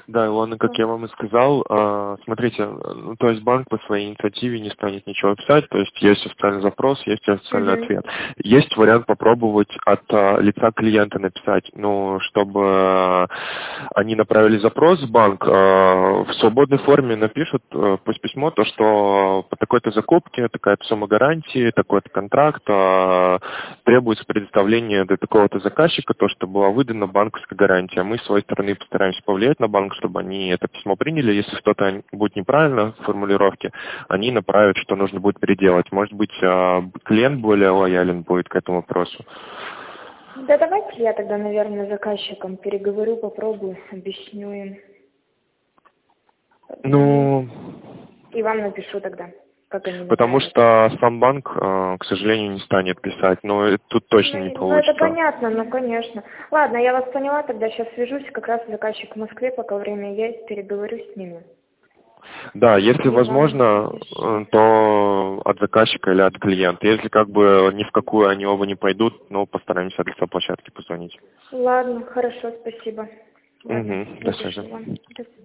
Да, Илона, как я вам и сказал, смотрите, то есть банк по своей инициативе не станет ничего писать, то есть есть официальный запрос, есть официальный ответ. Есть вариант попробовать от лица клиента написать, ну, чтобы они направили запрос в банк, в свободной форме напишут, пусть письмо, то, что по такой-то закупке, такая-то сумма гарантии, такой-то контракт, требуется предоставление для такого-то заказчика, то, что была выдана банковская гарантия. Мы с своей стороны постараемся повлиять на банк, чтобы они это письмо приняли. Если что-то будет неправильно в формулировке, они направят, что нужно будет переделать. Может быть, клиент более лоялен будет к этому вопросу. Да давайте я тогда, наверное, с заказчиком переговорю, попробую, объясню им. Ну... И вам напишу тогда. Потому что сам банк, к сожалению, не станет писать, но тут точно не получится. Ну, это понятно, ну, конечно. Ладно, я вас поняла, тогда сейчас свяжусь, как раз заказчик в Москве, пока время есть, переговорю с ними. Да, если возможно, то от заказчика или от клиента. Если как бы ни в какую они оба не пойдут, ну, постараемся от лица площадки позвонить. Ладно, хорошо, спасибо. Ладно, До связи. до свидания.